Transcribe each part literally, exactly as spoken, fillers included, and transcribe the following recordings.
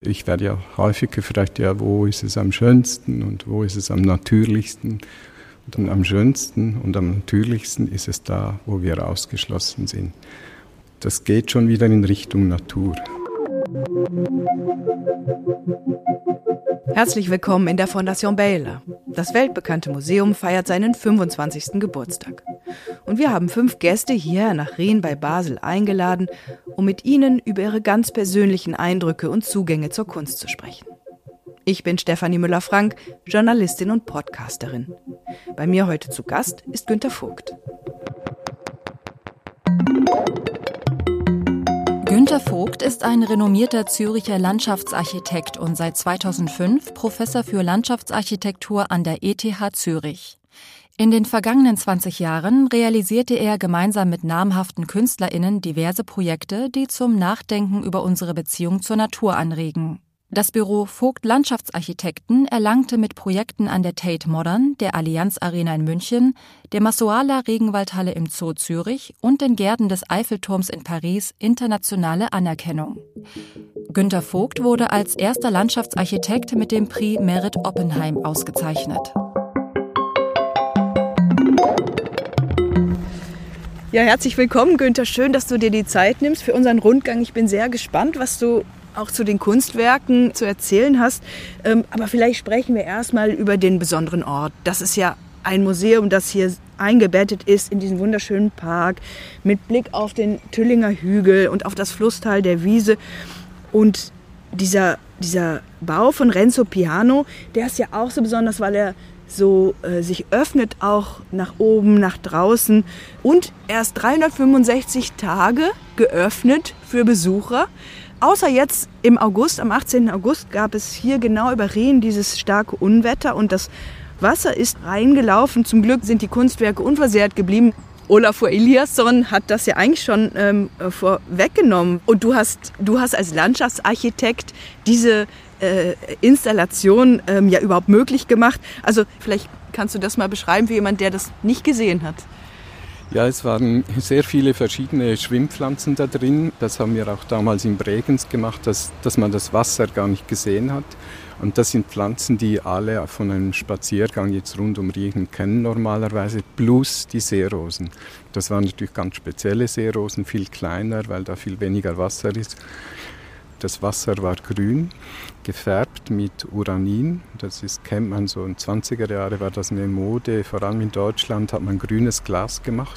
ich werde ja häufig gefragt, ja, wo ist es am schönsten und wo ist es am natürlichsten? Und dann am schönsten und am natürlichsten ist es da, wo wir ausgeschlossen sind. Das geht schon wieder in Richtung Natur. Herzlich willkommen in der Fondation Baylor. Das weltbekannte Museum feiert seinen fünfundzwanzigsten Geburtstag. Und wir haben fünf Gäste hierher nach Rehn bei Basel eingeladen, um mit ihnen über ihre ganz persönlichen Eindrücke und Zugänge zur Kunst zu sprechen. Ich bin Stefanie Müller-Frank, Journalistin und Podcasterin. Bei mir heute zu Gast ist Günter Vogt. Günter Vogt ist ein renommierter Züricher Landschaftsarchitekt und seit zweitausendfünf Professor für Landschaftsarchitektur an der E T H Zürich. In den vergangenen zwanzig Jahren realisierte er gemeinsam mit namhaften KünstlerInnen diverse Projekte, die zum Nachdenken über unsere Beziehung zur Natur anregen. Das Büro Vogt Landschaftsarchitekten erlangte mit Projekten an der Tate Modern, der Allianz Arena in München, der Masoala Regenwaldhalle im Zoo Zürich und den Gärten des Eiffelturms in Paris internationale Anerkennung. Günter Vogt wurde als erster Landschaftsarchitekt mit dem Prix Merit Oppenheim ausgezeichnet. Ja, herzlich willkommen, Günter. Schön, dass du dir die Zeit nimmst für unseren Rundgang. Ich bin sehr gespannt, was du auch zu den Kunstwerken zu erzählen hast. Ähm, aber vielleicht sprechen wir erstmal über den besonderen Ort. Das ist ja ein Museum, das hier eingebettet ist in diesen wunderschönen Park mit Blick auf den Tüllinger Hügel und auf das Flusstal der Wiese. Und dieser, dieser Bau von Renzo Piano, der ist ja auch so besonders, weil er so äh, sich öffnet auch nach oben, nach draußen. Und er ist dreihundertfünfundsechzig Tage geöffnet für Besucher. Außer jetzt im August, am achtzehnten August, gab es hier genau über Rehn dieses starke Unwetter und das Wasser ist reingelaufen. Zum Glück sind die Kunstwerke unversehrt geblieben. Olafur Eliasson hat das ja eigentlich schon ähm, vorweggenommen. Und du hast, du hast als Landschaftsarchitekt diese äh, Installation ähm, ja überhaupt möglich gemacht. Also vielleicht kannst du das mal beschreiben für jemanden, der das nicht gesehen hat. Ja, es waren sehr viele verschiedene Schwimmpflanzen da drin. Das haben wir auch damals in Bregenz gemacht, dass, dass man das Wasser gar nicht gesehen hat. Und das sind Pflanzen, die alle von einem Spaziergang jetzt rund um Rehn kennen normalerweise, plus die Seerosen. Das waren natürlich ganz spezielle Seerosen, viel kleiner, weil da viel weniger Wasser ist. Das Wasser war grün, gefärbt mit Uranin. Das ist, kennt man so in den zwanziger Jahren, war das eine Mode. Vor allem in Deutschland hat man grünes Glas gemacht.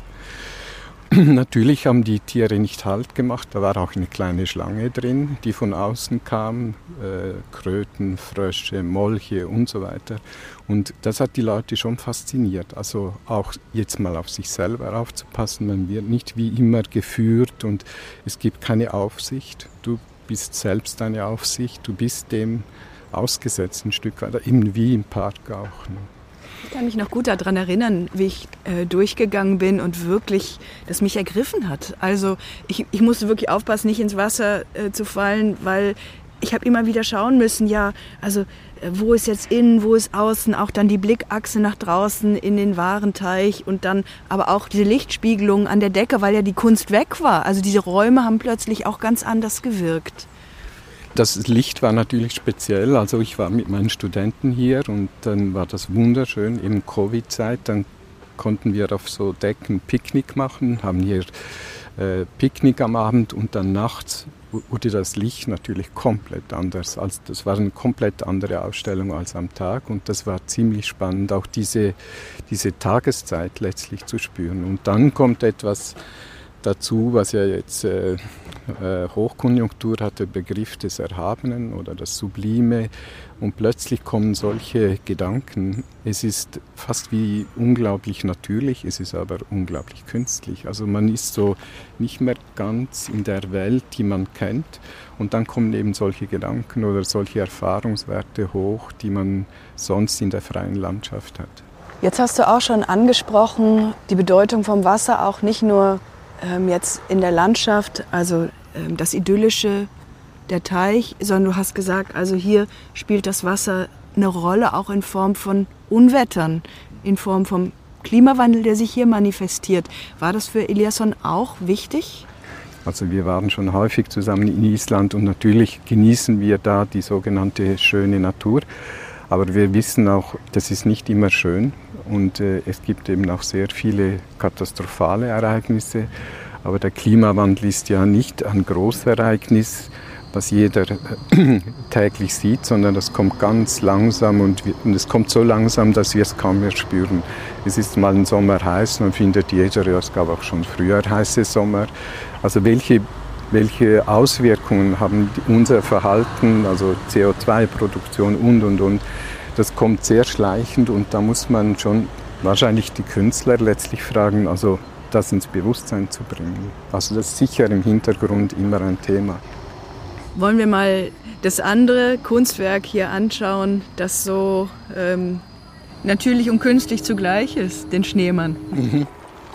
Natürlich haben die Tiere nicht Halt gemacht. Da war auch eine kleine Schlange drin, die von außen kam. Äh, Kröten, Frösche, Molche und so weiter. Und das hat die Leute schon fasziniert. Also auch jetzt mal auf sich selber aufzupassen. Man wird nicht wie immer geführt und es gibt keine Aufsicht. Du bist selbst deine Aufsicht, du bist dem ausgesetzt ein Stück weit, eben wie im Park auch. Ne? Ich kann mich noch gut daran erinnern, wie ich äh, durchgegangen bin und wirklich, das mich ergriffen hat. Also ich, ich musste wirklich aufpassen, nicht ins Wasser äh, zu fallen, weil ich habe immer wieder schauen müssen, ja, also äh, wo ist jetzt innen, wo ist außen, auch dann die Blickachse nach draußen in den Warenteich und dann aber auch diese Lichtspiegelung an der Decke, weil ja die Kunst weg war. Also diese Räume haben plötzlich auch ganz anders gewirkt. Das Licht war natürlich speziell, also ich war mit meinen Studenten hier und dann war das wunderschön, in Covid-Zeit, dann konnten wir auf so Decken Picknick machen, haben hier äh, Picknick am Abend und dann nachts wurde das Licht natürlich komplett anders. Also das war eine komplett andere Ausstellung als am Tag und das war ziemlich spannend, auch diese, diese Tageszeit letztlich zu spüren. Und dann kommt etwas dazu, was ja jetzt äh, äh, Hochkonjunktur hat, der Begriff des Erhabenen oder das Sublime. Und plötzlich kommen solche Gedanken. Es ist fast wie unglaublich natürlich, es ist aber unglaublich künstlich. Also man ist so nicht mehr ganz in der Welt, die man kennt. Und dann kommen eben solche Gedanken oder solche Erfahrungswerte hoch, die man sonst in der freien Landschaft hat. Jetzt hast du auch schon angesprochen, die Bedeutung vom Wasser auch nicht nur ähm, jetzt in der Landschaft, also ähm, das Idyllische, der Teich, sondern du hast gesagt, also hier spielt das Wasser eine Rolle auch in Form von Unwettern, in Form vom Klimawandel, der sich hier manifestiert. War das für Eliasson auch wichtig? Also wir waren schon häufig zusammen in Island und natürlich genießen wir da die sogenannte schöne Natur. Aber wir wissen auch, das ist nicht immer schön und äh, es gibt eben auch sehr viele katastrophale Ereignisse. Aber der Klimawandel ist ja nicht ein Großereignis, was jeder äh, täglich sieht, sondern das kommt ganz langsam und, wir, und es kommt so langsam, dass wir es kaum mehr spüren. Es ist mal ein Sommer heiß, man findet jeder, ja, es gab auch schon früher heiße Sommer. Also welche, welche Auswirkungen haben unser Verhalten, also C O zwei Produktion und, und, und. Das kommt sehr schleichend und da muss man schon wahrscheinlich die Künstler letztlich fragen, also das ins Bewusstsein zu bringen. Also das ist sicher im Hintergrund immer ein Thema. Wollen wir mal das andere Kunstwerk hier anschauen, das so ähm, natürlich und künstlich zugleich ist, den Schneemann. Mhm.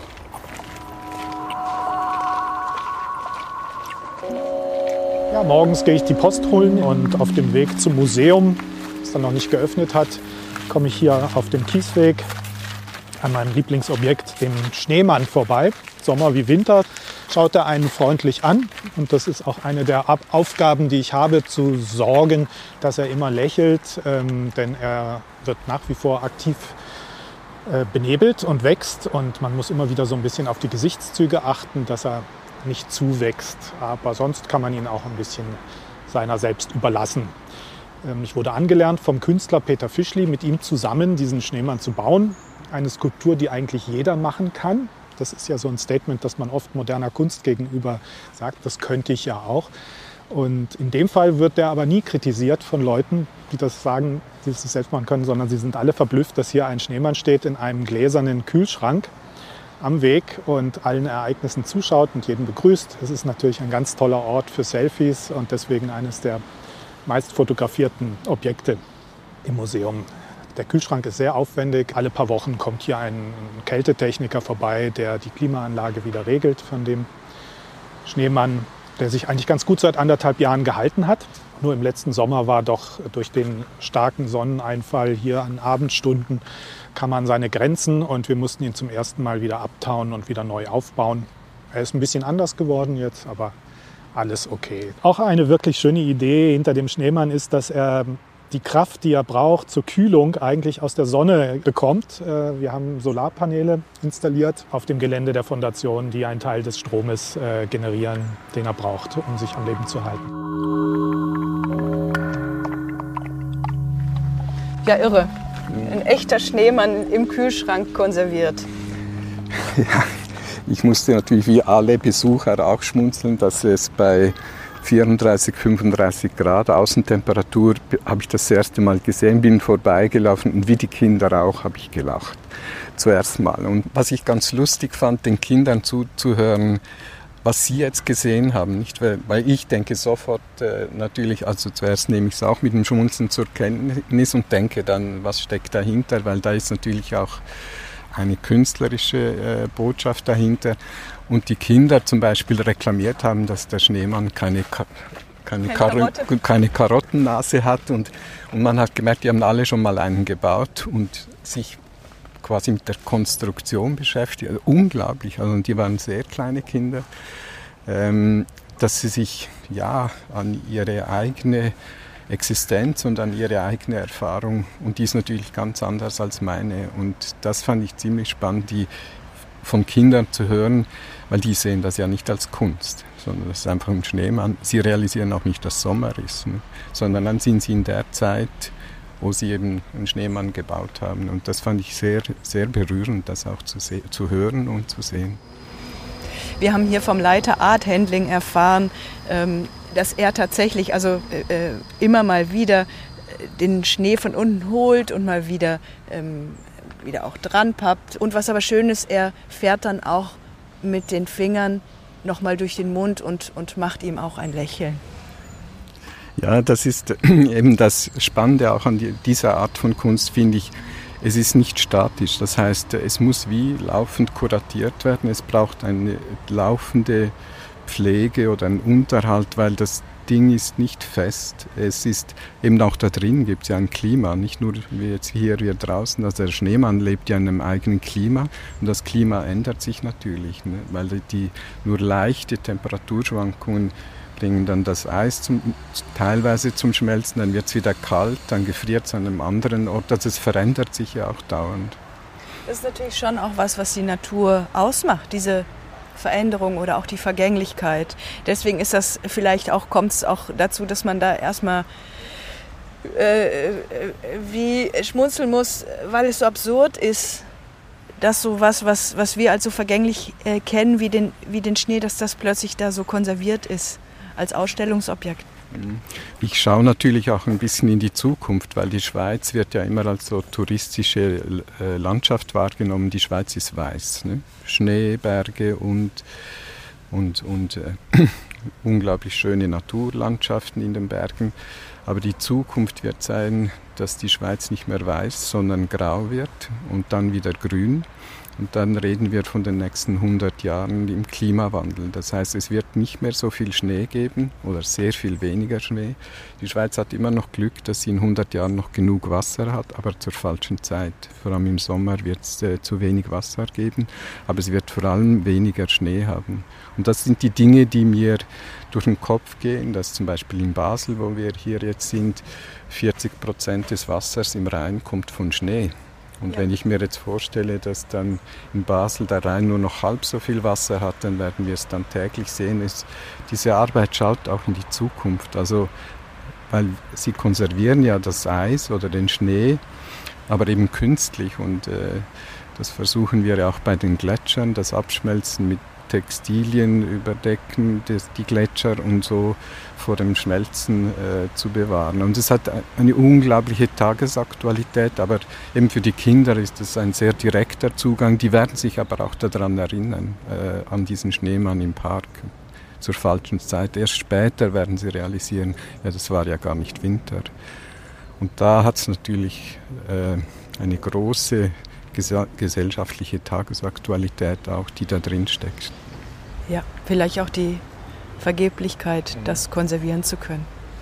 Ja, morgens gehe ich die Post holen und auf dem Weg zum Museum, das dann noch nicht geöffnet hat, komme ich hier auf dem Kiesweg an meinem Lieblingsobjekt, dem Schneemann, vorbei. Sommer wie Winter schaut er einen freundlich an. Und das ist auch eine der Aufgaben, die ich habe, zu sorgen, dass er immer lächelt. Ähm, denn er wird nach wie vor aktiv äh, benebelt und wächst. Und man muss immer wieder so ein bisschen auf die Gesichtszüge achten, dass er nicht zuwächst. Aber sonst kann man ihn auch ein bisschen seiner selbst überlassen. Ähm, ich wurde angelernt vom Künstler Peter Fischli, mit ihm zusammen diesen Schneemann zu bauen. Eine Skulptur, die eigentlich jeder machen kann. Das ist ja so ein Statement, das man oft moderner Kunst gegenüber sagt. Das könnte ich ja auch. Und in dem Fall wird der aber nie kritisiert von Leuten, die das sagen, die es selbst machen können, sondern sie sind alle verblüfft, dass hier ein Schneemann steht in einem gläsernen Kühlschrank am Weg und allen Ereignissen zuschaut und jeden begrüßt. Es ist natürlich ein ganz toller Ort für Selfies und deswegen eines der meist fotografierten Objekte im Museum. Der Kühlschrank ist sehr aufwendig. Alle paar Wochen kommt hier ein Kältetechniker vorbei, der die Klimaanlage wieder regelt von dem Schneemann, der sich eigentlich ganz gut seit anderthalb Jahren gehalten hat. Nur im letzten Sommer war doch durch den starken Sonneneinfall hier an Abendstunden kam man seine Grenzen und wir mussten ihn zum ersten Mal wieder abtauen und wieder neu aufbauen. Er ist ein bisschen anders geworden jetzt, aber alles okay. Auch eine wirklich schöne Idee hinter dem Schneemann ist, dass er die Kraft, die er braucht zur Kühlung, eigentlich aus der Sonne bekommt. Wir haben Solarpaneele installiert auf dem Gelände der Fondation, die einen Teil des Stromes generieren, den er braucht, um sich am Leben zu halten. Ja, irre. Ein echter Schneemann im Kühlschrank konserviert. Ja, ich musste natürlich wie alle Besucher auch schmunzeln, dass es bei vierunddreißig, fünfunddreißig Grad Außentemperatur habe ich das erste Mal gesehen, bin vorbeigelaufen und wie die Kinder auch habe ich gelacht. Zuerst mal. Und was ich ganz lustig fand, den Kindern zuzuhören, was sie jetzt gesehen haben. Nicht? Weil, weil ich denke sofort äh, natürlich, also zuerst nehme ich es auch mit dem Schmunzeln zur Kenntnis und denke dann, was steckt dahinter, weil da ist natürlich auch eine künstlerische äh, Botschaft dahinter. Und die Kinder zum Beispiel reklamiert haben, dass der Schneemann keine, Ka- keine, keine, Kar- keine Karottennase hat. Und, und man hat gemerkt, die haben alle schon mal einen gebaut und sich quasi mit der Konstruktion beschäftigt. Also unglaublich. Also die waren sehr kleine Kinder, ähm, dass sie sich ja an ihre eigene Existenz und an ihre eigene Erfahrung, und die ist natürlich ganz anders als meine. Und das fand ich ziemlich spannend, die von Kindern zu hören, weil die sehen das ja nicht als Kunst, sondern das ist einfach ein Schneemann. Sie realisieren auch nicht, dass Sommer ist, ne? Sondern dann sind sie in der Zeit, wo sie eben einen Schneemann gebaut haben. Und das fand ich sehr, sehr berührend, das auch zu, se- zu hören und zu sehen. Wir haben hier vom Leiter Art Handling erfahren, ähm, dass er tatsächlich also äh, immer mal wieder den Schnee von unten holt und mal wieder, ähm, wieder auch dran pappt. Und was aber schön ist, er fährt dann auch mit den Fingern nochmal durch den Mund und, und macht ihm auch ein Lächeln. Ja, das ist eben das Spannende auch an dieser Art von Kunst, finde ich. Es ist nicht statisch, das heißt, es muss wie laufend kuratiert werden. Es braucht eine laufende Pflege oder einen Unterhalt, weil das, Ding ist nicht fest. Es ist eben auch da drin gibt es ja ein Klima, nicht nur wie jetzt hier, wir draußen. Also der Schneemann lebt ja in einem eigenen Klima und das Klima ändert sich natürlich, ne? Weil die nur leichte Temperaturschwankungen bringen dann das Eis zum, teilweise zum Schmelzen, dann wird es wieder kalt, dann gefriert es an einem anderen Ort. Also es verändert sich ja auch dauernd. Das ist natürlich schon auch was, was die Natur ausmacht, diese Veränderung oder auch die Vergänglichkeit. Deswegen ist das vielleicht auch, kommt es auch dazu, dass man da erstmal äh, wie schmunzeln muss, weil es so absurd ist, dass so was, was, was wir als so vergänglich äh, kennen, wie den, wie den Schnee, dass das plötzlich da so konserviert ist als Ausstellungsobjekt. Ich schaue natürlich auch ein bisschen in die Zukunft, weil die Schweiz wird ja immer als so touristische äh, Landschaft wahrgenommen. Die Schweiz ist weiß, ne? Schnee, Berge und, und, und äh, unglaublich schöne Naturlandschaften in den Bergen. Aber die Zukunft wird sein, dass die Schweiz nicht mehr weiß, sondern grau wird und dann wieder grün. Und dann reden wir von den nächsten hundert Jahren im Klimawandel. Das heißt, es wird nicht mehr so viel Schnee geben oder sehr viel weniger Schnee. Die Schweiz hat immer noch Glück, dass sie in hundert Jahren noch genug Wasser hat, aber zur falschen Zeit. Vor allem im Sommer wird es äh, zu wenig Wasser geben, aber es wird vor allem weniger Schnee haben. Und das sind die Dinge, die mir durch den Kopf gehen, dass zum Beispiel in Basel, wo wir hier jetzt sind, vierzig Prozent des Wassers im Rhein kommt von Schnee. Und ja. Wenn ich mir jetzt vorstelle, dass dann in Basel der Rhein nur noch halb so viel Wasser hat, dann werden wir es dann täglich sehen. Es, diese Arbeit schaut auch in die Zukunft. Also, weil sie konservieren ja das Eis oder den Schnee, aber eben künstlich. Und äh, das versuchen wir ja auch bei den Gletschern, das Abschmelzen mit Textilien überdecken, das, die Gletscher und so vor dem Schmelzen äh, zu bewahren. Und es hat eine unglaubliche Tagesaktualität, aber eben für die Kinder ist es ein sehr direkter Zugang. Die werden sich aber auch daran erinnern, äh, an diesen Schneemann im Park zur falschen Zeit. Erst später werden sie realisieren, ja, das war ja gar nicht Winter. Und da hat es natürlich äh, eine große gesellschaftliche Tagesaktualität auch, die da drin steckt. Ja, vielleicht auch die Vergeblichkeit, das konservieren zu können.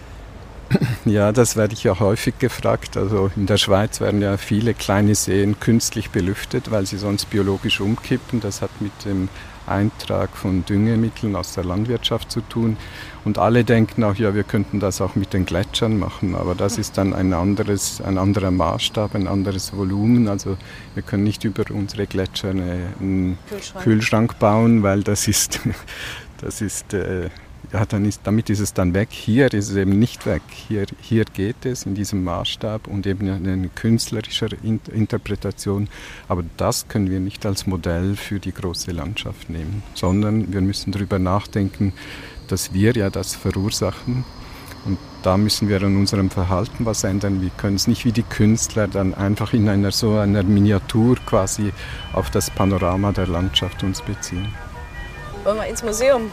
Ja, das werde ich ja häufig gefragt. Also in der Schweiz werden ja viele kleine Seen künstlich belüftet, weil sie sonst biologisch umkippen. Das hat mit dem Eintrag von Düngemitteln aus der Landwirtschaft zu tun. Und alle denken auch, ja, wir könnten das auch mit den Gletschern machen, aber das ist dann ein anderes, ein anderer Maßstab, ein anderes Volumen. Also wir können nicht über unsere Gletscher einen Kühlschrank, Kühlschrank bauen, weil das ist, das ist äh, ja, dann ist, damit ist es dann weg. Hier ist es eben nicht weg. Hier, hier geht es in diesem Maßstab und eben eine künstlerische Interpretation. Aber das können wir nicht als Modell für die große Landschaft nehmen, sondern wir müssen darüber nachdenken, dass wir ja das verursachen. Und da müssen wir an unserem Verhalten was ändern. Wir können es nicht wie die Künstler dann einfach in einer so einer Miniatur quasi auf das Panorama der Landschaft uns beziehen. Wollen wir ins Museum?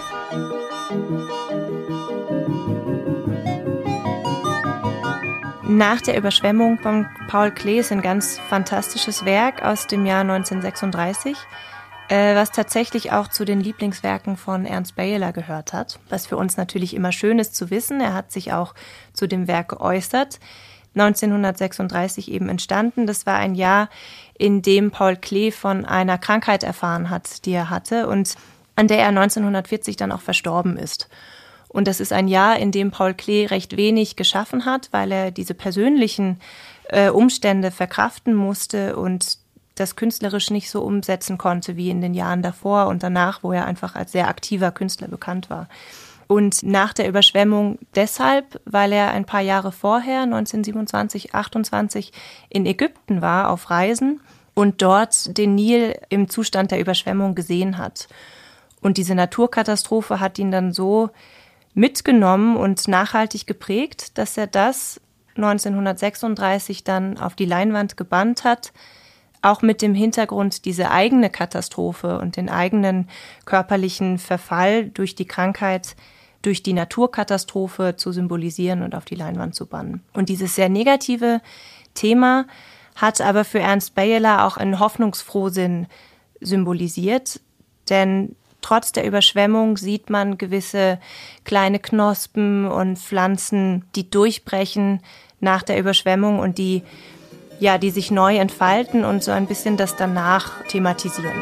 Nach der Überschwemmung von Paul Klee ist ein ganz fantastisches Werk aus dem Jahr neunzehnhundertsechsunddreißig, äh, was tatsächlich auch zu den Lieblingswerken von Ernst Beyeler gehört hat. Was für uns natürlich immer schön ist zu wissen. Er hat sich auch zu dem Werk geäußert. neunzehnhundertsechsunddreißig eben entstanden. Das war ein Jahr, in dem Paul Klee von einer Krankheit erfahren hat, die er hatte und an der er neunzehnhundertvierzig dann auch verstorben ist. Und das ist ein Jahr, in dem Paul Klee recht wenig geschaffen hat, weil er diese persönlichen äh, Umstände verkraften musste und das künstlerisch nicht so umsetzen konnte wie in den Jahren davor und danach, wo er einfach als sehr aktiver Künstler bekannt war. Und nach der Überschwemmung deshalb, weil er ein paar Jahre vorher, neunzehnhundertsiebenundzwanzig, achtundzwanzig, in Ägypten war auf Reisen und dort den Nil im Zustand der Überschwemmung gesehen hat. Und diese Naturkatastrophe hat ihn dann so mitgenommen und nachhaltig geprägt, dass er das neunzehnhundertsechsunddreißig dann auf die Leinwand gebannt hat, auch mit dem Hintergrund, diese eigene Katastrophe und den eigenen körperlichen Verfall durch die Krankheit, durch die Naturkatastrophe zu symbolisieren und auf die Leinwand zu bannen. Und dieses sehr negative Thema hat aber für Ernst Beyeler auch einen Hoffnungsfrohsinn symbolisiert, denn trotz der Überschwemmung sieht man gewisse kleine Knospen und Pflanzen, die durchbrechen nach der Überschwemmung und die, ja, die sich neu entfalten und so ein bisschen das danach thematisieren.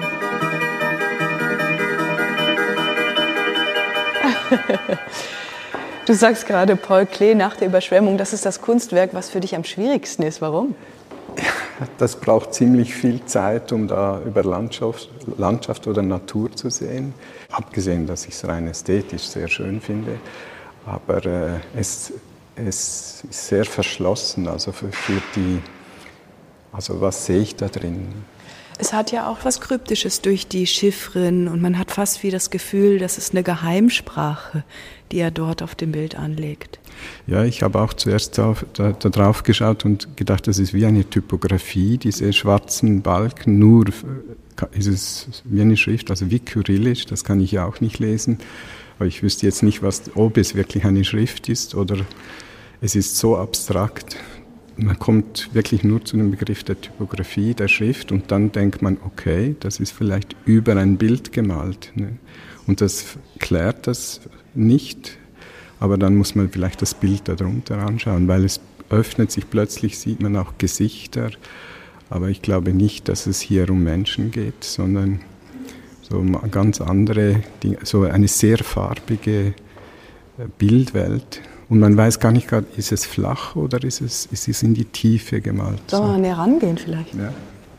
Du sagst gerade, Paul Klee nach der Überschwemmung, das ist das Kunstwerk, was für dich am schwierigsten ist. Warum? Das braucht ziemlich viel Zeit, um da über Landschaft, Landschaft oder Natur zu sehen. Abgesehen, dass ich es rein ästhetisch sehr schön finde. Aber äh, es, es ist sehr verschlossen. Also für, für die, also was sehe ich da drin? Es hat ja auch was Kryptisches durch die Chiffren und man hat fast wie das Gefühl, das ist eine Geheimsprache, die er dort auf dem Bild anlegt. Ja, ich habe auch zuerst auf, da, da drauf geschaut und gedacht, das ist wie eine Typografie, diese schwarzen Balken, nur ist es wie eine Schrift, also wie Kyrillisch, das kann ich ja auch nicht lesen, aber ich wüsste jetzt nicht, was, ob es wirklich eine Schrift ist oder es ist so abstrakt. Man kommt wirklich nur zu dem Begriff der Typografie, der Schrift und dann denkt man, okay, das ist vielleicht über ein Bild gemalt. Ne? Und das klärt das nicht, aber dann muss man vielleicht das Bild darunter anschauen, weil es öffnet sich plötzlich, sieht man auch Gesichter, aber ich glaube nicht, dass es hier um Menschen geht, sondern so ganz andere Dinge, so eine sehr farbige Bildwelt. Und man weiß gar nicht gerade, ist es flach oder ist es, ist es in die Tiefe gemalt? Sollen wir mal näher rangehen vielleicht? Ja.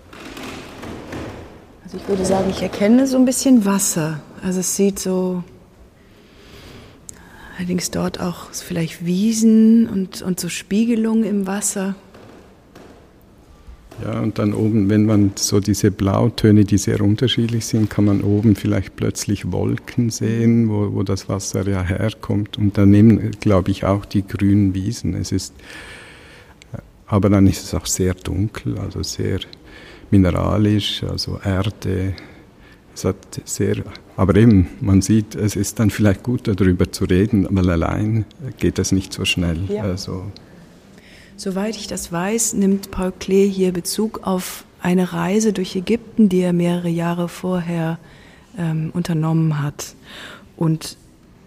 Also ich würde sagen, ich erkenne so ein bisschen Wasser. Also es sieht so, allerdings dort auch vielleicht Wiesen und, und so Spiegelungen im Wasser. Ja, und dann oben, wenn man so diese Blautöne, die sehr unterschiedlich sind, kann man oben vielleicht plötzlich Wolken sehen, wo, wo das Wasser ja herkommt. Und daneben, glaube ich, auch die grünen Wiesen. Es ist, aber dann ist es auch sehr dunkel, also sehr mineralisch, also Erde. Es hat sehr, aber eben, man sieht, es ist dann vielleicht gut, darüber zu reden, weil allein geht das nicht so schnell. Ja. Also, Soweit ich das weiß, nimmt Paul Klee hier Bezug auf eine Reise durch Ägypten, die er mehrere Jahre vorher ähm, unternommen hat. Und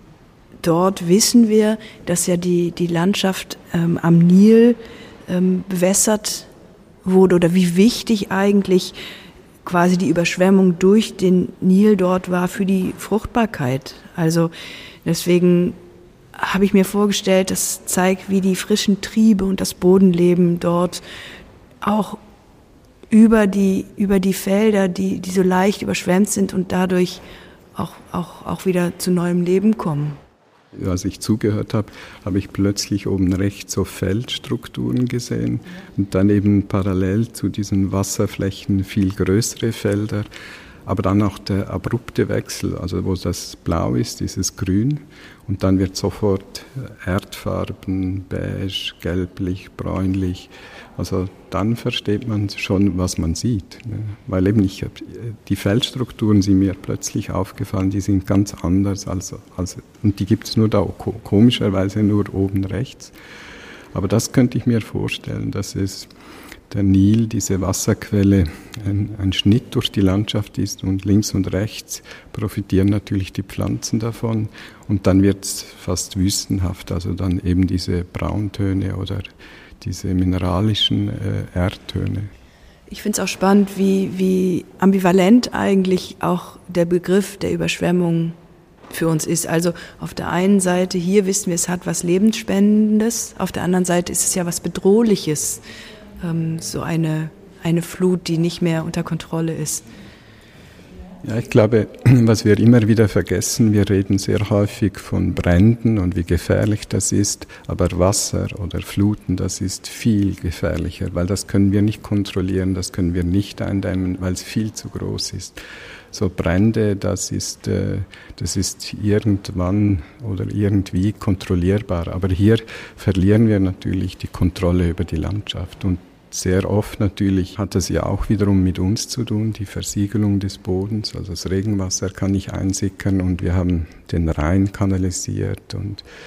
dort wissen wir, dass ja die, die Landschaft ähm, am Nil ähm, bewässert wurde oder wie wichtig eigentlich quasi die Überschwemmung durch den Nil dort war für die Fruchtbarkeit. Also deswegen habe ich mir vorgestellt, das zeigt, wie die frischen Triebe und das Bodenleben dort auch über die, über die Felder, die, die so leicht überschwemmt sind und dadurch auch, auch, auch wieder zu neuem Leben kommen. Als ich zugehört habe, habe ich plötzlich oben rechts so Feldstrukturen gesehen und dann eben parallel zu diesen Wasserflächen viel größere Felder. Aber dann auch der abrupte Wechsel, also wo das Blau ist, dieses Grün und dann wird sofort Erdfarben, beige, gelblich, bräunlich. Also dann versteht man schon, was man sieht. Ne? Weil eben ich, die Feldstrukturen sind mir plötzlich aufgefallen, die sind ganz anders als, als und die gibt es nur da komischerweise nur oben rechts. Aber das könnte ich mir vorstellen, dass es der Nil, diese Wasserquelle, ein, ein Schnitt durch die Landschaft ist und links und rechts profitieren natürlich die Pflanzen davon und dann wird es fast wüstenhaft, also dann eben diese Brauntöne oder diese mineralischen äh, Erdtöne. Ich finde es auch spannend, wie, wie ambivalent eigentlich auch der Begriff der Überschwemmung für uns ist. Also auf der einen Seite hier wissen wir, es hat was Lebensspendendes, auf der anderen Seite ist es ja was Bedrohliches. So eine, eine Flut, die nicht mehr unter Kontrolle ist. Ja, ich glaube, was wir immer wieder vergessen, wir reden sehr häufig von Bränden und wie gefährlich das ist, aber Wasser oder Fluten, das ist viel gefährlicher, weil das können wir nicht kontrollieren, das können wir nicht eindämmen, weil es viel zu groß ist. So Brände, das ist, das ist irgendwann oder irgendwie kontrollierbar, aber hier verlieren wir natürlich die Kontrolle über die Landschaft und sehr oft natürlich hat das ja auch wiederum mit uns zu tun, die Versiegelung des Bodens, also das Regenwasser kann nicht einsickern und wir haben den Rhein kanalisiert und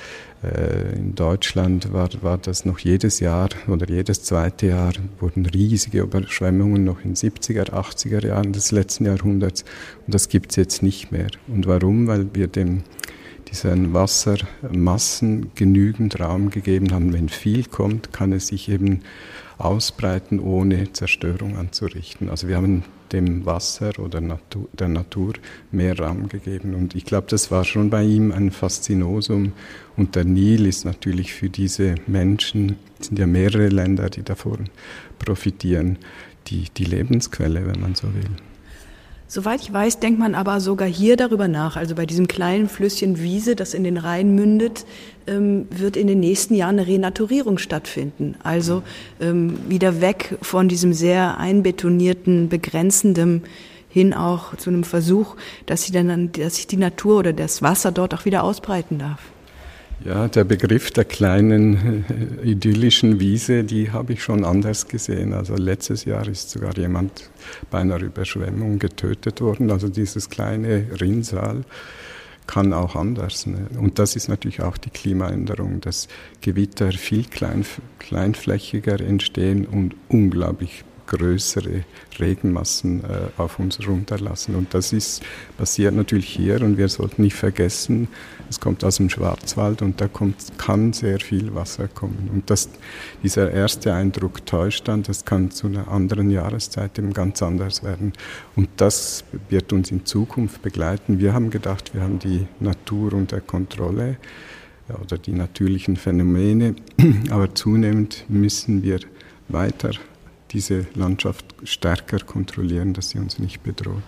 In Deutschland war, war das noch jedes Jahr oder jedes zweite Jahr wurden riesige Überschwemmungen noch in den siebziger, achtziger Jahren des letzten Jahrhunderts und das gibt es jetzt nicht mehr. Und warum? Weil wir dem, diesen Wassermassen genügend Raum gegeben haben. Wenn viel kommt, kann es sich eben ausbreiten, ohne Zerstörung anzurichten. Also wir haben dem Wasser oder Natur, der Natur mehr Raum gegeben. Und ich glaube, das war schon bei ihm ein Faszinosum. Und der Nil ist natürlich für diese Menschen, es sind ja mehrere Länder, die davon profitieren, die, die Lebensquelle, wenn man so will. Soweit ich weiß, denkt man aber sogar hier darüber nach. Also bei diesem kleinen Flüsschen Wiese, das in den Rhein mündet, ähm, wird in den nächsten Jahren eine Renaturierung stattfinden. Also ähm, wieder weg von diesem sehr einbetonierten, begrenzenden hin auch zu einem Versuch, dass sich dann, dass sich die Natur oder das Wasser dort auch wieder ausbreiten darf. Ja, der Begriff der kleinen äh, idyllischen Wiese, die habe ich schon anders gesehen. Also letztes Jahr ist sogar jemand bei einer Überschwemmung getötet worden. Also dieses kleine Rinnsal kann auch anders. Ne? Und das ist natürlich auch die Klimaänderung, dass Gewitter viel klein, kleinflächiger entstehen und unglaublich größere Regenmassen äh, auf uns runterlassen. Und das ist passiert natürlich hier und wir sollten nicht vergessen, es kommt aus dem Schwarzwald und da kommt, kann sehr viel Wasser kommen. Und das, dieser erste Eindruck täuscht dann, das kann zu einer anderen Jahreszeit eben ganz anders werden. Und das wird uns in Zukunft begleiten. Wir haben gedacht, wir haben die Natur unter Kontrolle ja, oder die natürlichen Phänomene, aber zunehmend müssen wir weiter diese Landschaft stärker kontrollieren, dass sie uns nicht bedroht.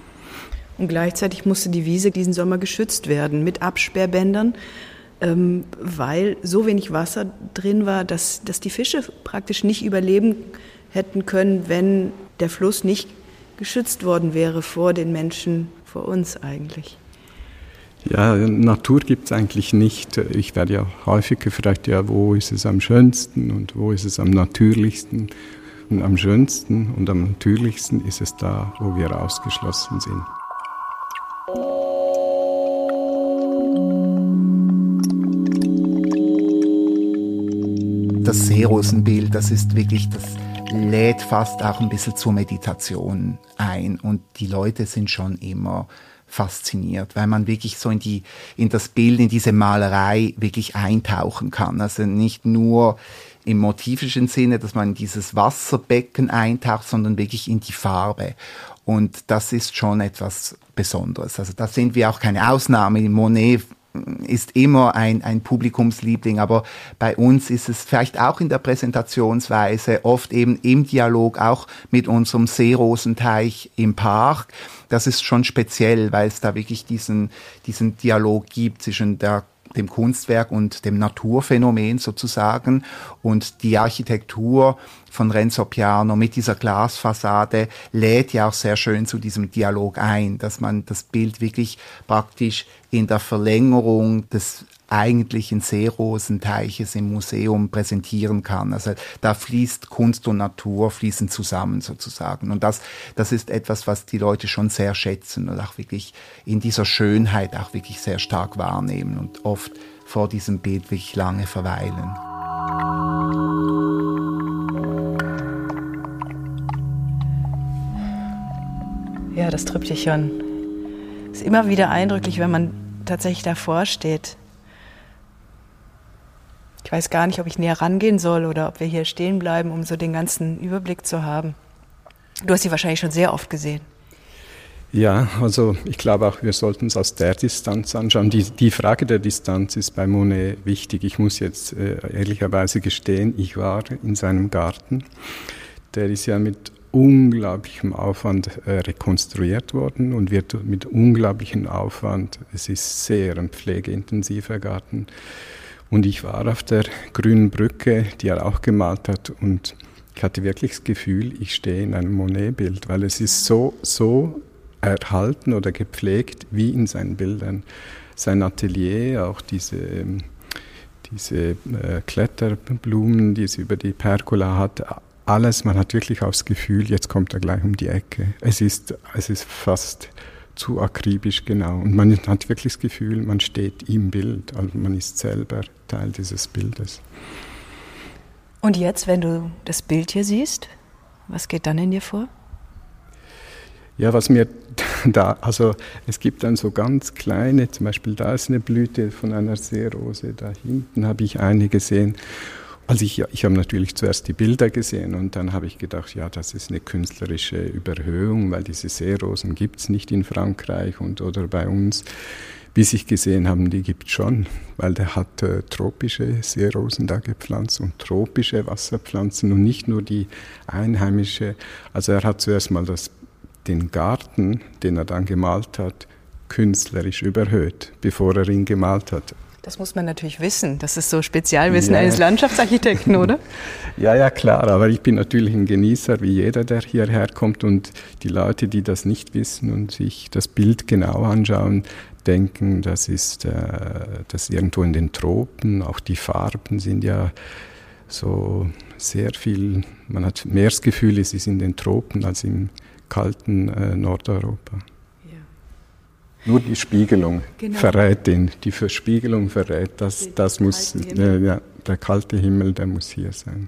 Und gleichzeitig musste die Wiese diesen Sommer geschützt werden mit Absperrbändern, ähm, weil so wenig Wasser drin war, dass, dass die Fische praktisch nicht überleben hätten können, wenn der Fluss nicht geschützt worden wäre vor den Menschen, vor uns eigentlich. Ja, Natur gibt es eigentlich nicht. Ich werde ja häufig gefragt, ja, wo ist es am schönsten und wo ist es am natürlichsten? Und am schönsten und am natürlichsten ist es da, wo wir ausgeschlossen sind. Das Seerosenbild, das ist wirklich, das lädt fast auch ein bisschen zur Meditation ein. Und die Leute sind schon immer fasziniert, weil man wirklich so in die, in das Bild, in diese Malerei wirklich eintauchen kann. Also nicht nur im motivischen Sinne, dass man in dieses Wasserbecken eintaucht, sondern wirklich in die Farbe. Und das ist schon etwas Besonderes. Also da sind wir auch keine Ausnahme. Monet ist immer ein, ein Publikumsliebling, aber bei uns ist es vielleicht auch in der Präsentationsweise oft eben im Dialog auch mit unserem Seerosenteich im Park. Das ist schon speziell, weil es da wirklich diesen, diesen Dialog gibt zwischen der dem Kunstwerk und dem Naturphänomen sozusagen. Und die Architektur von Renzo Piano mit dieser Glasfassade lädt ja auch sehr schön zu diesem Dialog ein, dass man das Bild wirklich praktisch in der Verlängerung des eigentlichen Seerosenteiches im Museum präsentieren kann. Also da fließt Kunst und Natur fließen zusammen sozusagen. Und das, das ist etwas, was die Leute schon sehr schätzen und auch wirklich in dieser Schönheit auch wirklich sehr stark wahrnehmen und oft vor diesem Bild wirklich lange verweilen. Ja, das Triptychon. Ist immer wieder eindrücklich, wenn man tatsächlich davor steht. Ich weiß gar nicht, ob ich näher rangehen soll oder ob wir hier stehen bleiben, um so den ganzen Überblick zu haben. Du hast sie wahrscheinlich schon sehr oft gesehen. Ja, also ich glaube auch, wir sollten es aus der Distanz anschauen. Die, die Frage der Distanz ist bei Monet wichtig. Ich muss jetzt äh, ehrlicherweise gestehen, ich war in seinem Garten. Der ist ja mit unglaublichem Aufwand äh, rekonstruiert worden und wird mit unglaublichem Aufwand, es ist sehr ein pflegeintensiver Garten. Und ich war auf der grünen Brücke, die er auch gemalt hat, und ich hatte wirklich das Gefühl, ich stehe in einem Monet-Bild, weil es ist so, so erhalten oder gepflegt wie in seinen Bildern. Sein Atelier, auch diese, diese äh, Kletterblumen, die es über die Pergola hat, alles, man hat wirklich auch das Gefühl, jetzt kommt er gleich um die Ecke. Es ist, es ist fast zu akribisch genau. Und man hat wirklich das Gefühl, man steht im Bild, also man ist selber Teil dieses Bildes. Und jetzt, wenn du das Bild hier siehst, was geht dann in dir vor? Ja, was mir da, also es gibt dann so ganz kleine, zum Beispiel da ist eine Blüte von einer Seerose, da hinten habe ich eine gesehen. Also ich, ich habe natürlich zuerst die Bilder gesehen und dann habe ich gedacht, ja, das ist eine künstlerische Überhöhung, weil diese Seerosen gibt es nicht in Frankreich und oder bei uns. Bis ich gesehen habe, die gibt es schon, weil der hat äh, tropische Seerosen da gepflanzt und tropische Wasserpflanzen und nicht nur die einheimische. Also er hat zuerst mal das, den Garten, den er dann gemalt hat, künstlerisch überhöht, bevor er ihn gemalt hat. Das muss man natürlich wissen. Das ist so Spezialwissen ja. eines Landschaftsarchitekten, oder? Ja, ja, klar. Aber ich bin natürlich ein Genießer, wie jeder, der hierher kommt. Und die Leute, die das nicht wissen und sich das Bild genau anschauen, denken, das ist, äh, das ist irgendwo in den Tropen. Auch die Farben sind ja so sehr viel, man hat mehr das Gefühl, es ist in den Tropen als im kalten äh, Nordeuropa. Nur die Spiegelung genau. verrät ihn. Die Verspiegelung verrät, dass das muss, äh, ja, der kalte Himmel, der muss hier sein.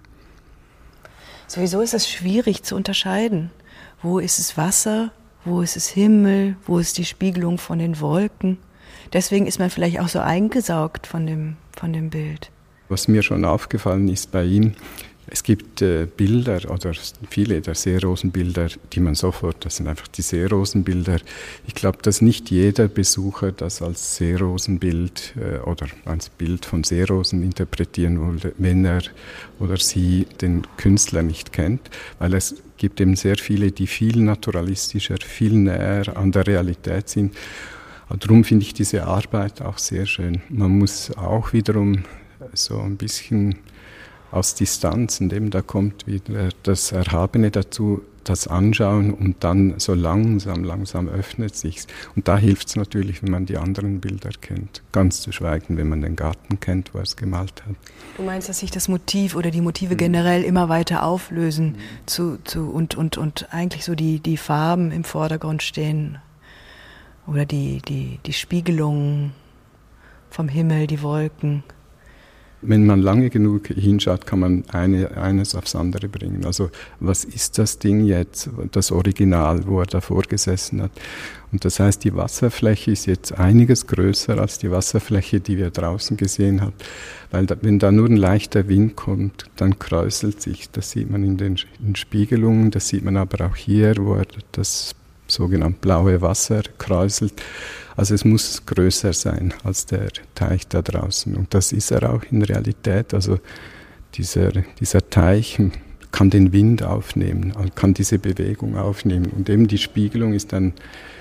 Sowieso ist es schwierig zu unterscheiden. Wo ist es Wasser, wo ist es Himmel, wo ist die Spiegelung von den Wolken. Deswegen ist man vielleicht auch so eingesaugt von dem, von dem Bild. Was mir schon aufgefallen ist bei ihm, es gibt äh, Bilder oder viele der Seerosenbilder, die man sofort, das sind einfach die Seerosenbilder. Ich glaube, dass nicht jeder Besucher das als Seerosenbild äh, oder als Bild von Seerosen interpretieren würde, wenn er oder sie den Künstler nicht kennt, weil es gibt eben sehr viele, die viel naturalistischer, viel näher an der Realität sind. Und darum finde ich diese Arbeit auch sehr schön. Man muss auch wiederum so ein bisschen aus Distanz, und eben da kommt wieder das Erhabene dazu, das Anschauen und dann so langsam, langsam öffnet sich's. Und da hilft es natürlich, wenn man die anderen Bilder kennt. Ganz zu schweigen, wenn man den Garten kennt, wo er es gemalt hat. Du meinst, dass sich das Motiv oder die Motive generell immer weiter auflösen mhm. zu, zu, und, und, und eigentlich so die, die Farben im Vordergrund stehen oder die, die, die Spiegelungen vom Himmel, die Wolken. Wenn man lange genug hinschaut, kann man eine, eines aufs andere bringen. Also was ist das Ding jetzt, das Original, wo er davor gesessen hat? Und das heißt, die Wasserfläche ist jetzt einiges größer als die Wasserfläche, die wir draußen gesehen haben. Weil da, wenn da nur ein leichter Wind kommt, dann kräuselt sich. Das sieht man in den in Spiegelungen, das sieht man aber auch hier, wo er das sogenannte blaue Wasser kräuselt. Also es muss größer sein als der Teich da draußen. Und das ist er auch in Realität. Also dieser, dieser Teich kann den Wind aufnehmen, kann diese Bewegung aufnehmen. Und eben die Spiegelung ist dann,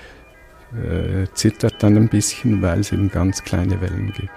äh, zittert dann ein bisschen, weil es eben ganz kleine Wellen gibt.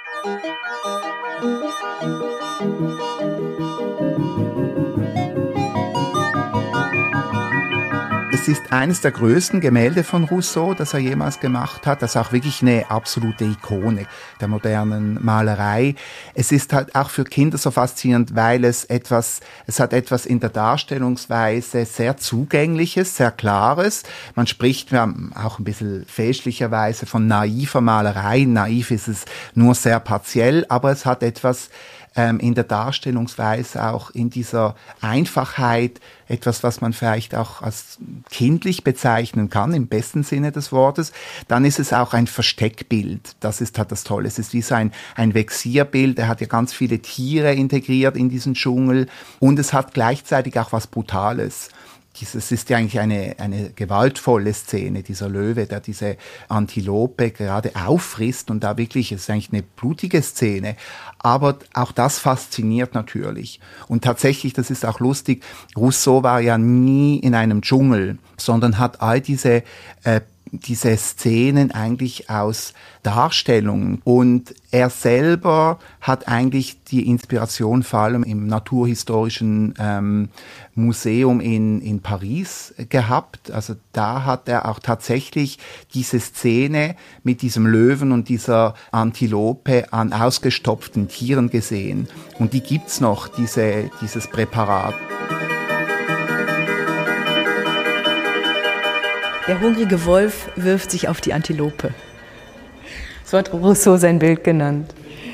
Es ist eines der größten Gemälde von Rousseau, das er jemals gemacht hat. Das ist auch wirklich eine absolute Ikone der modernen Malerei. Es ist halt auch für Kinder so faszinierend, weil es etwas, es hat etwas in der Darstellungsweise sehr Zugängliches, sehr Klares. Man spricht auch ein bisschen fälschlicherweise von naiver Malerei. Naiv ist es nur sehr partiell, aber es hat etwas in der Darstellungsweise, auch in dieser Einfachheit, etwas, was man vielleicht auch als kindlich bezeichnen kann, im besten Sinne des Wortes. Dann ist es auch ein Versteckbild. Das ist halt das Tolle. Es ist wie so ein, ein Vexierbild. Er hat ja ganz viele Tiere integriert in diesen Dschungel. Und es hat gleichzeitig auch was Brutales. Es ist ja eigentlich eine, eine gewaltvolle Szene, dieser Löwe, der diese Antilope gerade auffrisst und da wirklich, es ist eigentlich eine blutige Szene. Aber auch das fasziniert natürlich. Und tatsächlich, das ist auch lustig, Rousseau war ja nie in einem Dschungel, sondern hat all diese äh, diese Szenen eigentlich aus Darstellungen. Und er selber hat eigentlich die Inspiration vor allem im Naturhistorischen ähm, Museum in, in Paris gehabt. Also da hat er auch tatsächlich diese Szene mit diesem Löwen und dieser Antilope an ausgestopften Tieren gesehen. Und die gibt's noch, diese, dieses Präparat. Der hungrige Wolf wirft sich auf die Antilope. So hat Rousseau sein Bild genannt.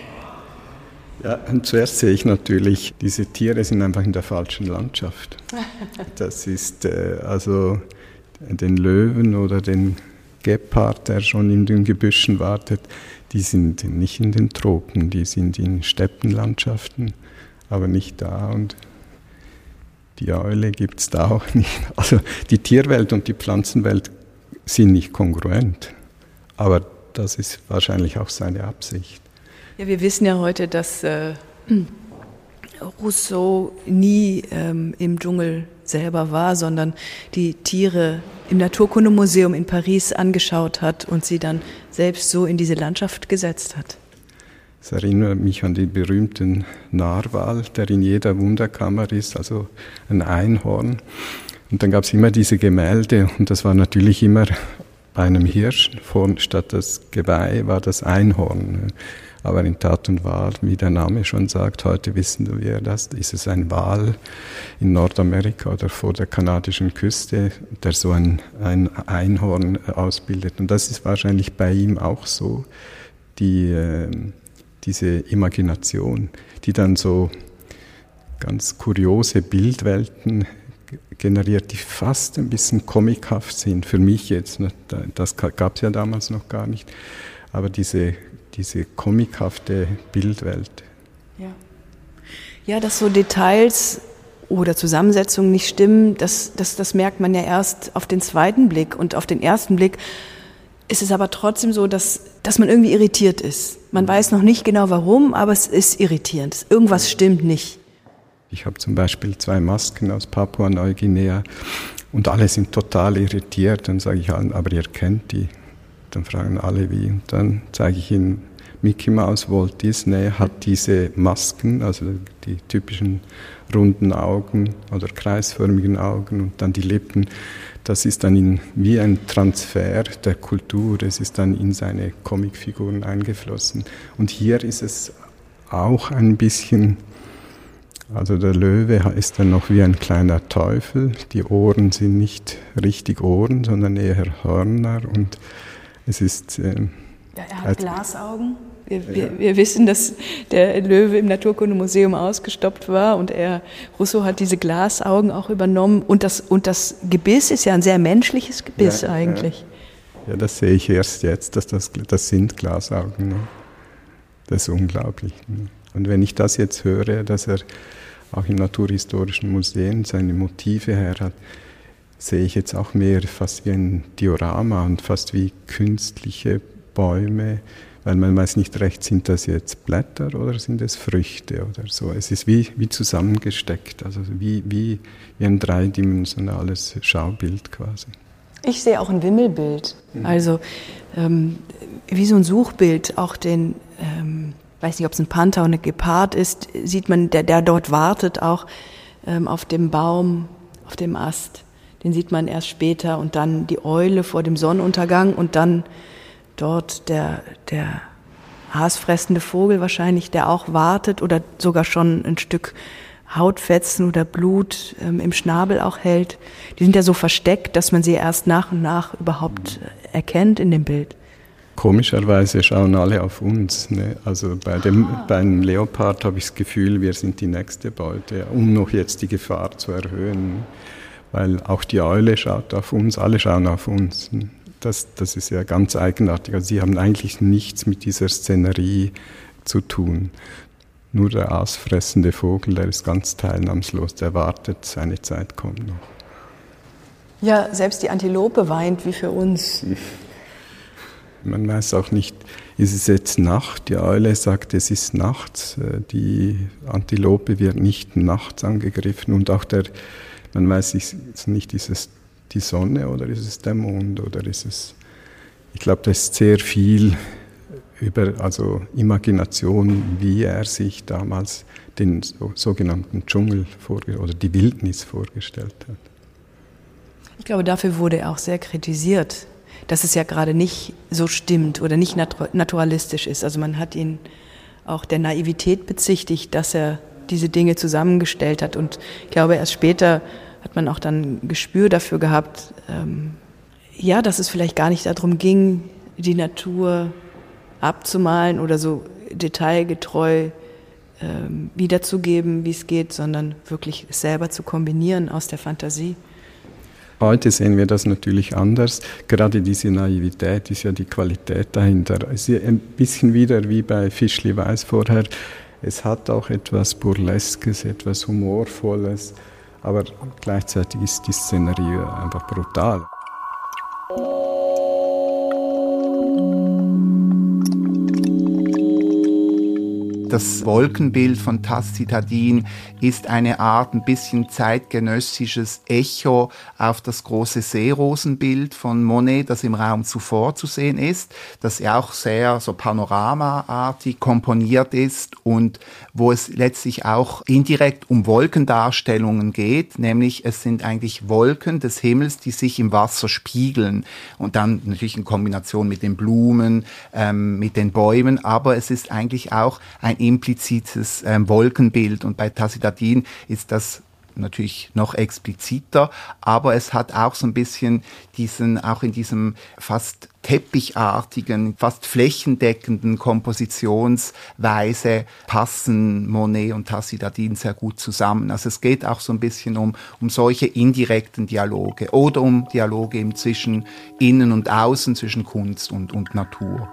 Ja, und zuerst sehe ich natürlich, diese Tiere sind einfach in der falschen Landschaft. Das ist äh, also den Löwen oder den Gepard, der schon in den Gebüschen wartet, die sind nicht in den Tropen, die sind in Steppenlandschaften, aber nicht da. Und die Eule gibt es da auch nicht. Also die Tierwelt und die Pflanzenwelt sind nicht kongruent, aber das ist wahrscheinlich auch seine Absicht. Ja, wir wissen ja heute, dass äh, Rousseau nie ähm, im Dschungel selber war, sondern die Tiere im Naturkundemuseum in Paris angeschaut hat und sie dann selbst so in diese Landschaft gesetzt hat. Das erinnert mich an den berühmten Narwal, der in jeder Wunderkammer ist, also ein Einhorn. Und dann gab es immer diese Gemälde und das war natürlich immer bei einem Hirsch, vorn statt das Geweih war das Einhorn. Aber in Tat und Wahrheit, wie der Name schon sagt, heute wissen wir das, ist es ein Wal in Nordamerika oder vor der kanadischen Küste, der so ein, ein Einhorn ausbildet. Und das ist wahrscheinlich bei ihm auch so, die, äh, diese Imagination, die dann so ganz kuriose Bildwelten generiert, die fast ein bisschen comichaft sind, für mich jetzt. Das gab es ja damals noch gar nicht, aber diese diese comichafte Bildwelt. Ja. Ja, dass so Details oder Zusammensetzungen nicht stimmen, das, das, das merkt man ja erst auf den zweiten Blick. Und auf den ersten Blick ist es aber trotzdem so, dass, dass man irgendwie irritiert ist. Man weiß noch nicht genau warum, aber es ist irritierend. Irgendwas stimmt nicht. Ich habe zum Beispiel zwei Masken aus Papua-Neuguinea und alle sind total irritiert. Dann sage ich allen, aber ihr kennt die. Dann fragen alle wie. Und dann zeige ich ihnen, Mickey Mouse, Walt Disney hat diese Masken, also die typischen runden Augen oder kreisförmigen Augen und dann die Lippen. Das ist dann in, wie ein Transfer der Kultur, es ist dann in seine Comicfiguren eingeflossen. Und hier ist es auch ein bisschen, also der Löwe ist dann noch wie ein kleiner Teufel. Die Ohren sind nicht richtig Ohren, sondern eher Hörner und es ist... Äh, ja, er hat Glasaugen. Wir, wir, wir wissen, dass der Löwe im Naturkundemuseum ausgestopft war und er, Rousseau hat diese Glasaugen auch übernommen. Und das, und das Gebiss ist ja ein sehr menschliches Gebiss ja, eigentlich. Ja. ja, das sehe ich erst jetzt, dass das, das sind Glasaugen. Ne? Das ist unglaublich. Ne? Und wenn ich das jetzt höre, dass er auch im Naturhistorischen Museum seine Motive her hat, sehe ich jetzt auch mehr fast wie ein Diorama und fast wie künstliche Bäume, weil man weiß nicht recht, sind das jetzt Blätter oder sind es Früchte oder so. Es ist wie, wie zusammengesteckt, also wie, wie, wie ein dreidimensionales Schaubild quasi. Ich sehe auch ein Wimmelbild, also ähm, wie so ein Suchbild, auch den, ähm, weiß nicht, ob es ein Panther oder ein Gepard ist, sieht man, der, der dort wartet auch ähm, auf dem Baum, auf dem Ast. Den sieht man erst später und dann die Eule vor dem Sonnenuntergang und dann dort der, der aasfressende Vogel wahrscheinlich, der auch wartet oder sogar schon ein Stück Hautfetzen oder Blut ähm, im Schnabel auch hält. Die sind ja so versteckt, dass man sie erst nach und nach überhaupt erkennt in dem Bild. Komischerweise schauen alle auf uns. Ne? Also bei dem, ah. beim Leopard habe ich das Gefühl, wir sind die nächste Beute, um noch jetzt die Gefahr zu erhöhen. Weil auch die Eule schaut auf uns, alle schauen auf uns. Das, das ist ja ganz eigenartig. Also sie haben eigentlich nichts mit dieser Szenerie zu tun. Nur der aasfressende Vogel, der ist ganz teilnahmslos, der wartet, seine Zeit kommt noch. Ja, selbst die Antilope weint wie für uns. Man weiß auch nicht, ist es jetzt Nacht? Die Eule sagt, es ist nachts. Die Antilope wird nicht nachts angegriffen und auch der Man weiß nicht, ist es die Sonne oder ist es der Mond oder ist es, ich glaube, da ist sehr viel über, also Imagination, wie er sich damals den so, sogenannten Dschungel vorge- oder die Wildnis vorgestellt hat. Ich glaube, dafür wurde er auch sehr kritisiert, dass es ja gerade nicht so stimmt oder nicht natu- naturalistisch ist. Also man hat ihn auch der Naivität bezichtigt, dass er diese Dinge zusammengestellt hat und ich glaube, erst später hat man auch dann ein Gespür dafür gehabt, ähm, ja, dass es vielleicht gar nicht darum ging, die Natur abzumalen oder so detailgetreu ähm, wiederzugeben, wie es geht, sondern wirklich es selber zu kombinieren aus der Fantasie. Heute sehen wir das natürlich anders. Gerade diese Naivität ist ja die Qualität dahinter. Es ist ein bisschen wieder wie bei Fischli-Weiß vorher. Es hat auch etwas Burleskes, etwas Humorvolles, aber gleichzeitig ist die Szenerie einfach brutal. Das Wolkenbild von Tassi-Tadin ist eine Art ein bisschen zeitgenössisches Echo auf das große Seerosenbild von Monet, das im Raum zuvor zu sehen ist, das ja auch sehr so panoramaartig komponiert ist und wo es letztlich auch indirekt um Wolkendarstellungen geht, nämlich es sind eigentlich Wolken des Himmels, die sich im Wasser spiegeln und dann natürlich in Kombination mit den Blumen, ähm, mit den Bäumen, aber es ist eigentlich auch ein implizites ähm, Wolkenbild und bei Tassi-Tadin ist das natürlich noch expliziter, aber es hat auch so ein bisschen diesen, auch in diesem fast teppichartigen, fast flächendeckenden Kompositionsweise passen Monet und Tassi-Tadin sehr gut zusammen. Also es geht auch so ein bisschen um, um solche indirekten Dialoge oder um Dialoge eben zwischen Innen und Außen, zwischen Kunst und, und Natur.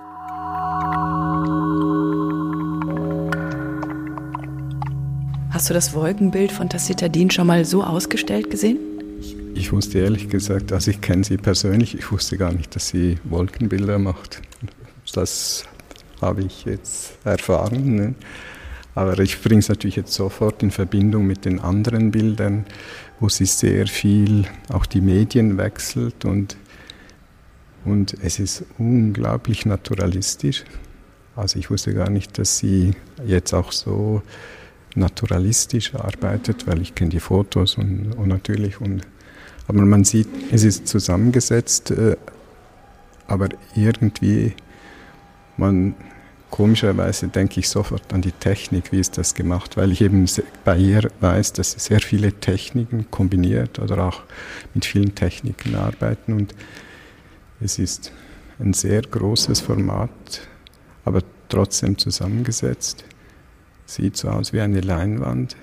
Hast du das Wolkenbild von Tassi-Tadin schon mal so ausgestellt gesehen? Ich wusste ehrlich gesagt, also ich kenne sie persönlich, ich wusste gar nicht, dass sie Wolkenbilder macht. Das habe ich jetzt erfahren. Ne? Aber ich bringe es natürlich jetzt sofort in Verbindung mit den anderen Bildern, wo sie sehr viel auch die Medien wechselt und, und es ist unglaublich naturalistisch. Also ich wusste gar nicht, dass sie jetzt auch so naturalistisch arbeitet, weil ich kenne die Fotos und, und natürlich und aber man sieht, es ist zusammengesetzt, äh, aber irgendwie man komischerweise denke ich sofort an die Technik, wie ist das gemacht, weil ich eben bei ihr weiß, dass sie sehr viele Techniken kombiniert oder auch mit vielen Techniken arbeiten und es ist ein sehr großes Format, aber trotzdem zusammengesetzt. Sieht so aus wie eine Leinwand.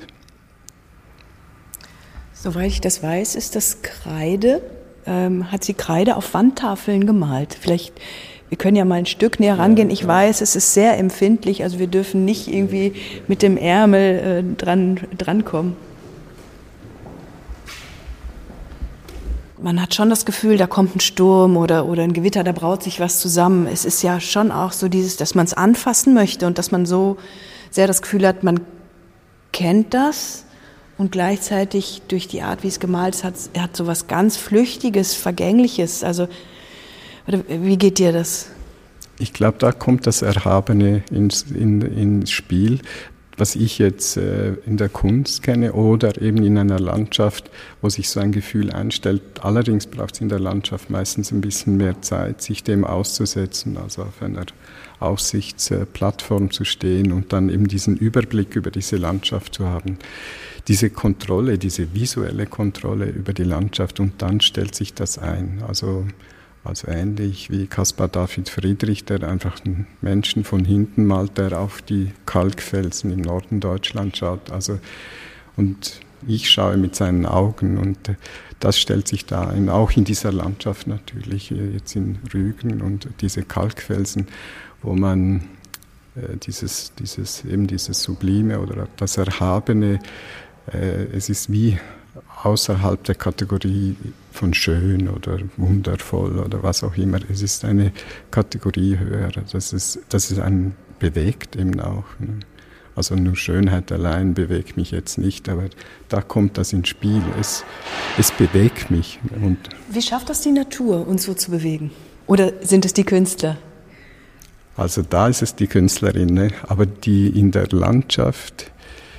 Soweit ich das weiß, ist das Kreide. Ähm, hat sie Kreide auf Wandtafeln gemalt? Vielleicht, wir können ja mal ein Stück näher rangehen. Ich weiß, es ist sehr empfindlich, also wir dürfen nicht irgendwie mit dem Ärmel äh, dran, drankommen. Man hat schon das Gefühl, da kommt ein Sturm oder, oder ein Gewitter, da braut sich was zusammen. Es ist ja schon auch so dieses, dass man es anfassen möchte und dass man so sehr das Gefühl hat, man kennt das und gleichzeitig durch die Art, wie es gemalt ist, hat, er hat so was ganz Flüchtiges, Vergängliches. Also, wie geht dir das? Ich glaube, da kommt das Erhabene ins, in, ins Spiel, was ich jetzt äh, in der Kunst kenne oder eben in einer Landschaft, wo sich so ein Gefühl einstellt. Allerdings braucht es in der Landschaft meistens ein bisschen mehr Zeit, sich dem auszusetzen, also auf einer Aussichtsplattform zu stehen und dann eben diesen Überblick über diese Landschaft zu haben. Diese Kontrolle, diese visuelle Kontrolle über die Landschaft und dann stellt sich das ein. Also, also ähnlich wie Caspar David Friedrich, der einfach einen Menschen von hinten malt, der auf die Kalkfelsen im Norden Deutschlands schaut. Also, und ich schaue mit seinen Augen und das stellt sich da ein, auch in dieser Landschaft natürlich, jetzt in Rügen und diese Kalkfelsen, wo man äh, dieses, dieses, eben dieses Sublime oder das Erhabene, äh, es ist wie außerhalb der Kategorie von schön oder wundervoll oder was auch immer. Es ist eine Kategorie höher. Das ist, das ist einen bewegt eben auch. Ne? Also nur Schönheit allein bewegt mich jetzt nicht, aber da kommt das ins Spiel. Es, es bewegt mich. Und wie schafft das die Natur, uns so zu bewegen? Oder sind es die Künstler? Also da ist es die Künstlerin, ne? Aber die in der Landschaft,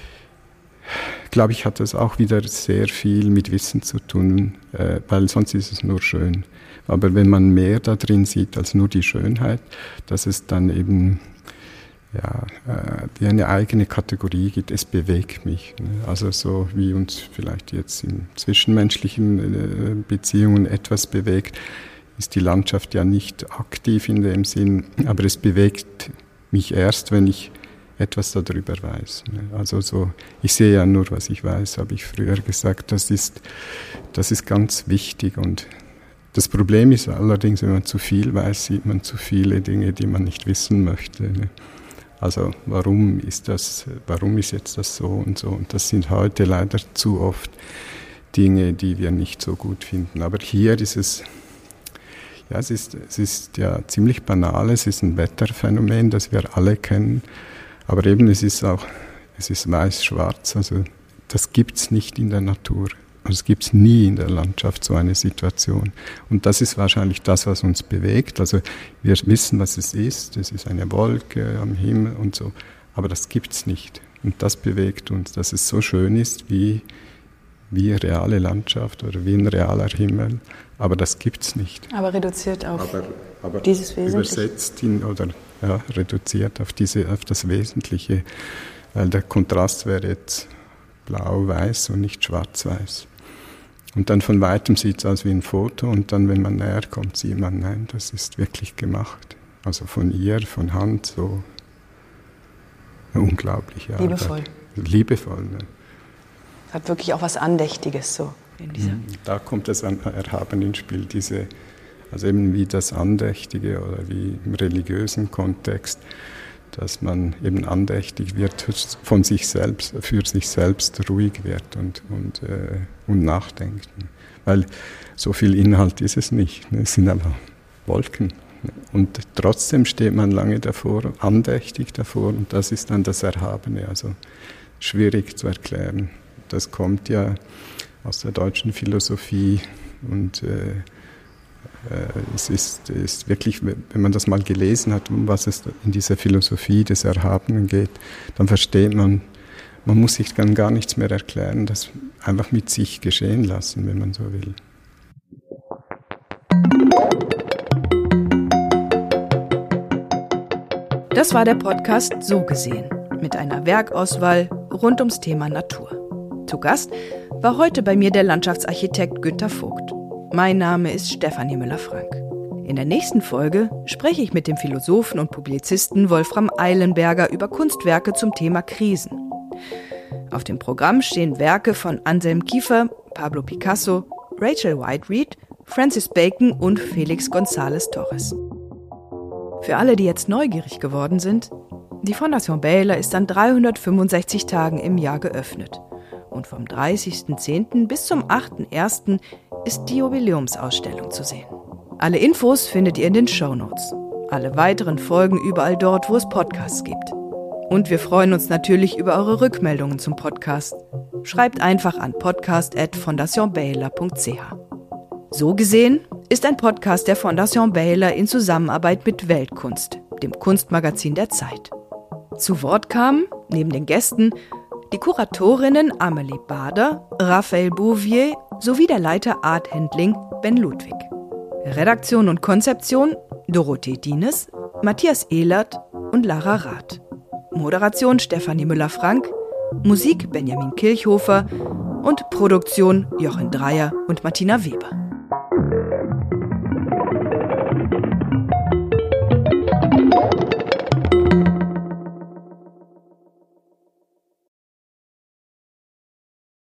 glaube ich, hat das auch wieder sehr viel mit Wissen zu tun, äh, weil sonst ist es nur schön. Aber wenn man mehr da drin sieht als nur die Schönheit, dass es dann eben ja, äh, die eine eigene Kategorie gibt, es bewegt mich. Ne? Also so wie uns vielleicht jetzt in zwischenmenschlichen äh, Beziehungen etwas bewegt, ist die Landschaft ja nicht aktiv in dem Sinn, aber es bewegt mich erst, wenn ich etwas darüber weiß. Also so, ich sehe ja nur, was ich weiß, habe ich früher gesagt. Das ist, das ist ganz wichtig. Und das Problem ist allerdings, wenn man zu viel weiß, sieht man zu viele Dinge, die man nicht wissen möchte. Also warum ist das, warum ist jetzt das so und so? Und das sind heute leider zu oft Dinge, die wir nicht so gut finden. Aber hier ist es, ja, es ist, es ist ja ziemlich banal, es ist ein Wetterphänomen, das wir alle kennen. Aber eben, es ist auch, es ist weiß-schwarz, also das gibt es nicht in der Natur. Also es gibt es nie in der Landschaft, so eine Situation. Und das ist wahrscheinlich das, was uns bewegt. Also wir wissen, was es ist, es ist eine Wolke am Himmel und so, aber das gibt es nicht. Und das bewegt uns, dass es so schön ist wie, wie reale Landschaft oder wie ein realer Himmel, aber das gibt es nicht. Aber reduziert auf aber, aber dieses Wesentliche. Übersetzt in, oder ja, reduziert auf, diese, auf das Wesentliche, weil der Kontrast wäre jetzt blau-weiß und nicht schwarz-weiß. Und dann von Weitem sieht es aus wie ein Foto und dann, wenn man näher kommt, sieht man, nein, das ist wirklich gemacht. Also von ihr, von Hand, so eine unglaubliche Arbeit. Liebevoll. Liebevoll, ne? Hat wirklich auch was Andächtiges so in dieser. Da kommt das Erhaben ins Spiel, diese, also eben wie das Andächtige oder wie im religiösen Kontext, dass man eben andächtig wird von sich selbst, für sich selbst ruhig wird und, und, äh, und nachdenkt. Weil so viel Inhalt ist es nicht, ne? Es sind aber Wolken. Und trotzdem steht man lange davor, andächtig davor, und das ist dann das Erhabene, also schwierig zu erklären. Das kommt ja aus der deutschen Philosophie und äh, äh, es ist, ist wirklich, wenn man das mal gelesen hat, um was es in dieser Philosophie des Erhabenen geht, dann versteht man, man muss sich dann gar nichts mehr erklären, das einfach mit sich geschehen lassen, wenn man so will. Das war der Podcast So gesehen, mit einer Werkauswahl rund ums Thema Natur. Zu Gast war heute bei mir der Landschaftsarchitekt Günter Vogt. Mein Name ist Stefanie Müller-Frank. In der nächsten Folge spreche ich mit dem Philosophen und Publizisten Wolfram Eilenberger über Kunstwerke zum Thema Krisen. Auf dem Programm stehen Werke von Anselm Kiefer, Pablo Picasso, Rachel Whiteread, Francis Bacon und Felix González Torres. Für alle, die jetzt neugierig geworden sind, die Fondation Baylor ist an dreihundertfünfundsechzig Tagen im Jahr geöffnet. Und vom dreißigsten zehnten bis zum achten ersten ist die Jubiläumsausstellung zu sehen. Alle Infos findet ihr in den Shownotes. Alle weiteren Folgen überall dort, wo es Podcasts gibt. Und wir freuen uns natürlich über eure Rückmeldungen zum Podcast. Schreibt einfach an podcast at fondation baylor punkt c h. So gesehen ist ein Podcast der Fondation Baylor in Zusammenarbeit mit Weltkunst, dem Kunstmagazin der Zeit. Zu Wort kamen, neben den Gästen, die Kuratorinnen Amelie Bader, Raphael Bouvier sowie der Leiter Art Handling Ben Ludwig. Redaktion und Konzeption Dorothee Dienes, Matthias Ehlert und Lara Rath. Moderation Stefanie Müller-Frank, Musik Benjamin Kirchhofer und Produktion Jochen Dreier und Martina Weber.